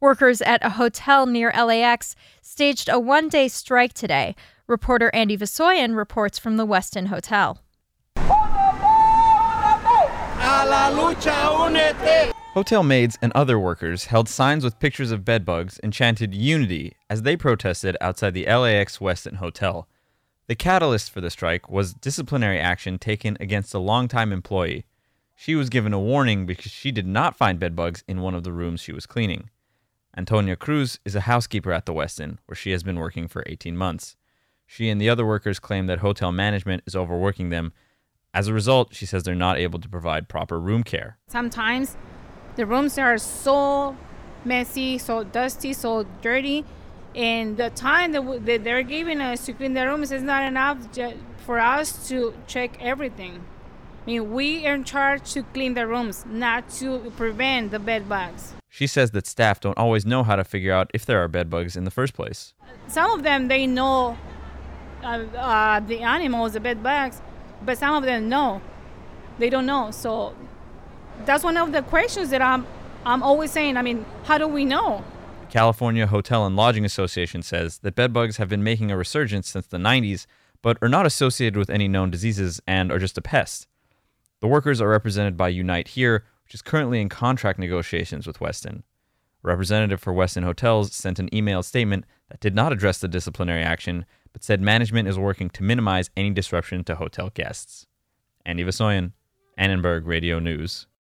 Workers at a hotel near LAX staged a one-day strike today. Reporter Andy Vasoyan reports from the Westin Hotel. Hotel maids and other workers held signs with pictures of bedbugs and chanted unity as they protested outside the LAX Westin Hotel. The catalyst for the strike was disciplinary action taken against a longtime employee. She was given a warning because she did not find bedbugs in one of the rooms she was cleaning. Antonia Cruz is a housekeeper at the Westin, where she has been working for 18 months. She and the other workers claim that hotel management is overworking them. As a result, she says they're not able to provide proper room care. Sometimes the rooms are so messy, so dusty, so dirty, and the time that they're giving us to clean the rooms is not enough for us to check everything. I mean, we are in charge to clean the rooms, not to prevent the bed bugs. She says that staff don't always know how to figure out if there are bed bugs in the first place. Some of them, they know the animals, the bed bugs, but some of them no. They don't know. So that's one of the questions that I'm always saying. I mean, how do we know? The California Hotel and Lodging Association says that bed bugs have been making a resurgence since the 90s, but are not associated with any known diseases and are just a pest. The workers are represented by Unite Here, which is currently in contract negotiations with Westin. A representative for Westin Hotels sent an emailed statement that did not address the disciplinary action, but said management is working to minimize any disruption to hotel guests. Andy Vasoyan, Annenberg Radio News.